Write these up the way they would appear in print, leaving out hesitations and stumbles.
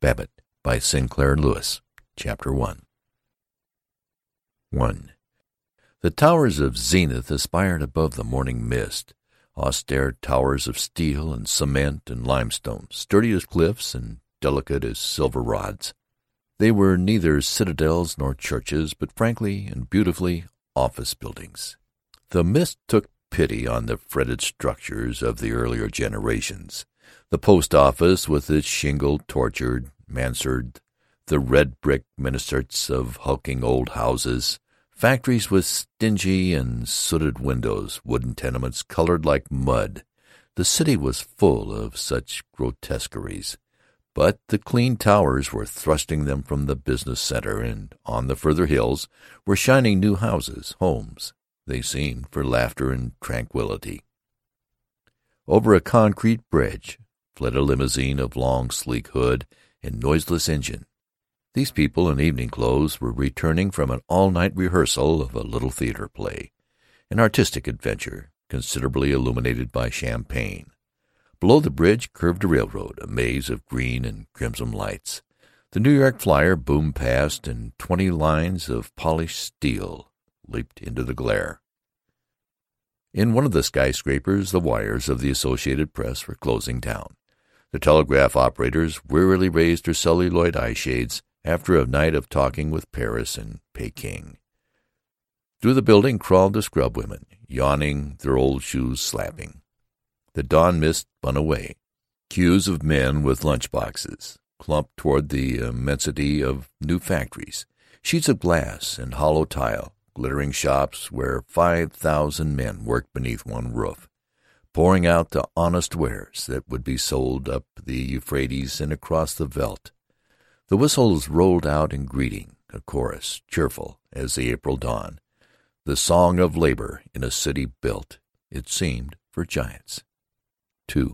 Babbitt by Sinclair Lewis. Chapter 1. The towers of Zenith aspired above the morning mist, austere towers of steel and cement and limestone, sturdy as cliffs and delicate as silver rods. They were neither citadels nor churches, but frankly and beautifully office buildings. The mist took pity on the fretted structures of the earlier generations. The post office with its shingled, tortured mansard, the red-brick minarets of hulking old houses, factories with stingy and sooted windows, wooden tenements colored like mud. The city was full of such grotesqueries, but the clean towers were thrusting them from the business center, and on the further hills were shining new houses, homes, they seemed, for laughter and tranquility. Over a concrete bridge fled a limousine of long, sleek hood and noiseless engine. These people in evening clothes were returning from an all-night rehearsal of a little theater play, an artistic adventure, considerably illuminated by champagne. Below the bridge curved a railroad, a maze of green and crimson lights. The New York Flyer boomed past, and 20 lines of polished steel leaped into the glare. In one of the skyscrapers the wires of the Associated Press were closing down. The telegraph operators wearily raised their celluloid eye-shades after a night of talking with Paris and Peking. Through the building crawled the scrub women, yawning, their old shoes slapping. The dawn mist spun away. Queues of men with lunch-boxes clumped toward the immensity of new factories, sheets of glass and hollow tile, glittering shops where 5,000 men worked beneath one roof, pouring out the honest wares that would be sold up the Euphrates and across the veldt. The whistles rolled out in greeting, a chorus, cheerful as the April dawn, the song of labor in a city built, it seemed, for giants. 2.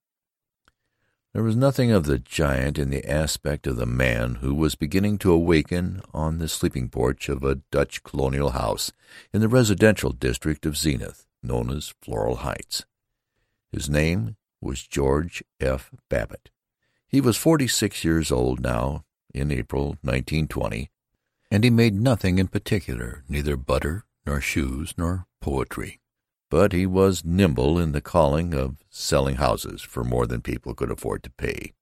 There was nothing of the giant in the aspect of the man who was beginning to awaken on the sleeping porch of a Dutch colonial house in the residential district of Zenith, known as Floral Heights. His name was George F. Babbitt. He was 46 years old now, in April 1920, and he made nothing in particular, neither butter nor shoes nor poetry. But he was nimble in the calling of selling houses for more than people could afford to pay.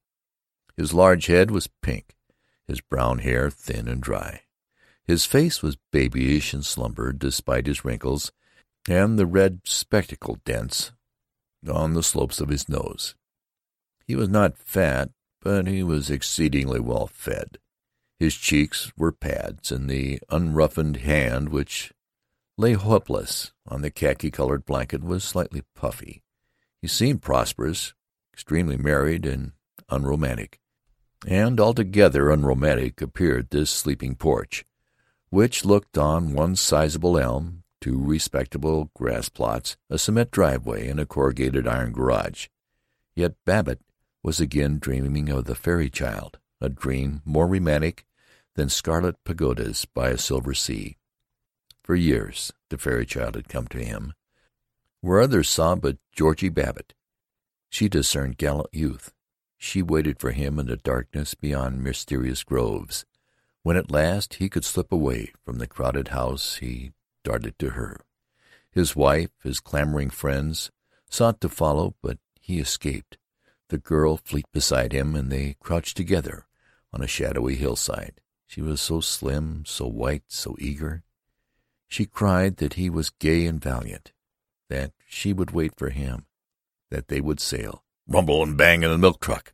His large head was pink, his brown hair thin and dry. His face was babyish and slumbered despite his wrinkles and the red spectacle dents on the slopes of his nose. He was not fat, but he was exceedingly well fed. His cheeks were pads, and the unroughened hand which lay helpless on the khaki-colored blanket was slightly puffy. He seemed prosperous, extremely married, and unromantic. And altogether unromantic appeared this sleeping porch, which looked on one sizable elm, 2 respectable grass plots, a cement driveway, and a corrugated iron garage. Yet Babbitt was again dreaming of the fairy child, a dream more romantic than scarlet pagodas by a silver sea. For years the fairy child had come to him, where others saw but Georgie Babbitt. She discerned gallant youth. She waited for him in the darkness beyond mysterious groves. When at last he could slip away from the crowded house, he darted to her. His wife, his clamoring friends, sought to follow, but he escaped. The girl fleet beside him, and they crouched together on a shadowy hillside. She was so slim, so white, so eager. She cried that he was gay and valiant, that she would wait for him, that they would sail. Rumble and bang in the milk truck.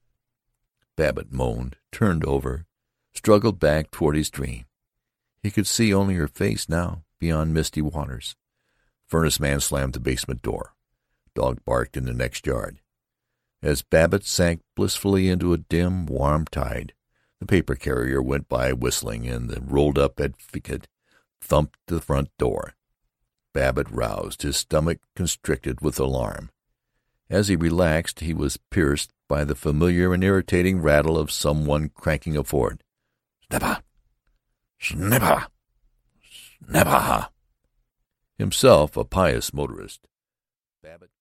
Babbitt moaned, turned over, struggled back toward his dream. He could see only her face now, beyond misty waters. Furnace man slammed the basement door. Dog barked in the next yard. As Babbitt sank blissfully into a dim, warm tide, the paper carrier went by whistling, and the rolled-up advocate thumped the front door. Babbitt roused, his stomach constricted with alarm. As he relaxed, he was pierced by the familiar and irritating rattle of someone cranking a Ford. Snappa! Snappa! Snappa! Himself a pious motorist, Babbitt